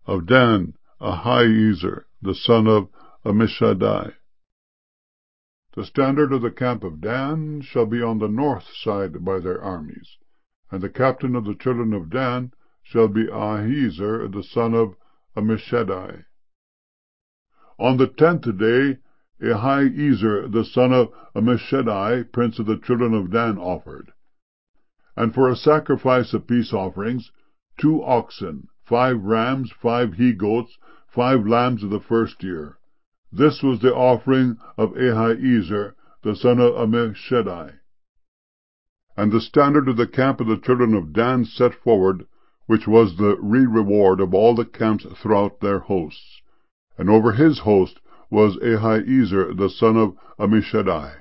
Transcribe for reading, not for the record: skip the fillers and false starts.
of Dan, Ahiezer, the son of Ammishaddai. The standard of the camp of Dan shall be on the north side by their armies, and the captain of the children of Dan shall be Ahiezer, the son of Ammishaddai. On the 10th day Ahiezer, the son of Ammishaddai, prince of the children of Dan, offered. And for a sacrifice of peace offerings, 2 oxen, 5 rams, 5 he-goats, 5 lambs of the first year. This was the offering of Ahiezer, the son of Ammishaddai. And the standard of the camp of the children of Dan set forward, which was the reward of all the camps throughout their hosts. And over his host was Ahiezer, the son of Ammishaddai.